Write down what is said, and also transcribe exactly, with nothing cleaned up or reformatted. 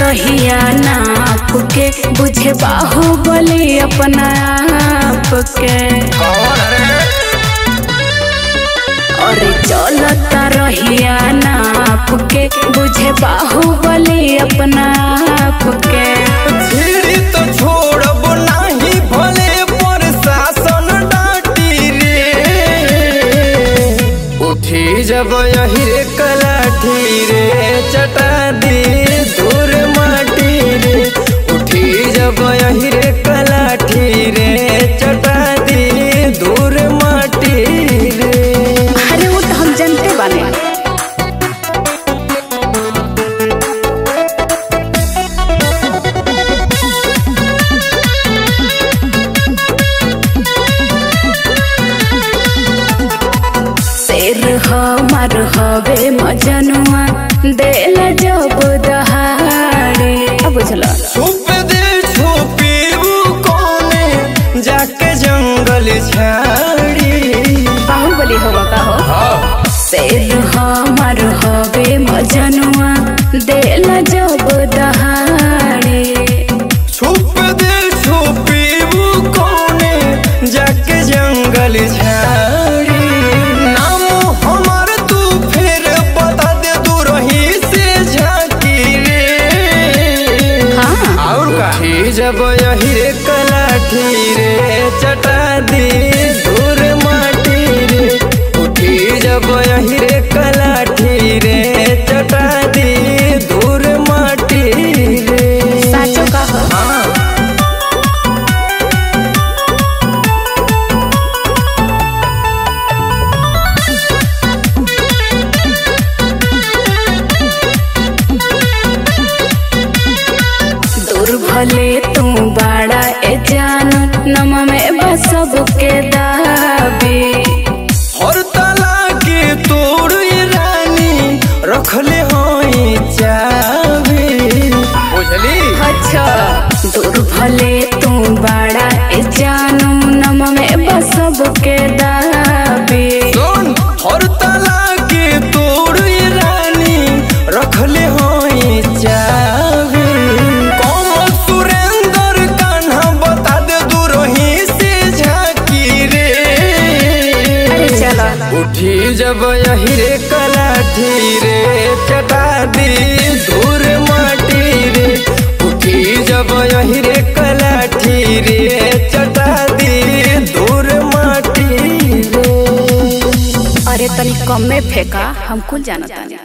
रहिया नाप के बुझे बाहुबली अपना आप के। और चलता रहिया नाप के बुझे बाहुबली अपना आप के। झिड़ी तो छोड़ब नाही भले प्रशासन डाटी रे। उठी जब यही रे कलाठी रे चटा दी दूर माटी रे। उठी जब यही रे कलाठी रे चटा दी दूर माटी रे। अरे वो तो हम जानते बाने। शेर हमार हवे मजनुआ देला जब दहाड़े। अब बुझला छुप दे छुपी वो कोने जाके जंगल झाड़ी। बाहुबली होगा का हो। शेर हमार हवे मजनुआ देला जब दहाड़े। छुप दे छुपी वो कोने जाके जंगल झाड़ी। नाम हमार तू फिर बता दे तू रही से झांकी रे। हाँ और का जब यही रे कलाठी रे चटा दी दूर माटी रे। उठी जब यही रे कलाठी रे चटा दी दूर माटी रे। साचो का हो। हाँ। दूर भले तू बड़ा ए जान नम में बस सबके दाबी। और तला के तोड़ ये रानी रखले होई चाबी। बुझली अच्छा दूर भले तू बड़ा ए जान नम में बस सबके दाबी। सुन और तला के तोड़ ये रानी रखले होई चाबी। कौन सुरेंद्र कान्हा बता दे दूर ही से झांकी रे। अरे चला उठी जब यही रे कलाठी रे चटा दी दूर माटी रे। उठी जब यही रे कलाठी रे चटा दी दूर माटी रे। अरे तनी कम में फेंका हमको जानता नहीं।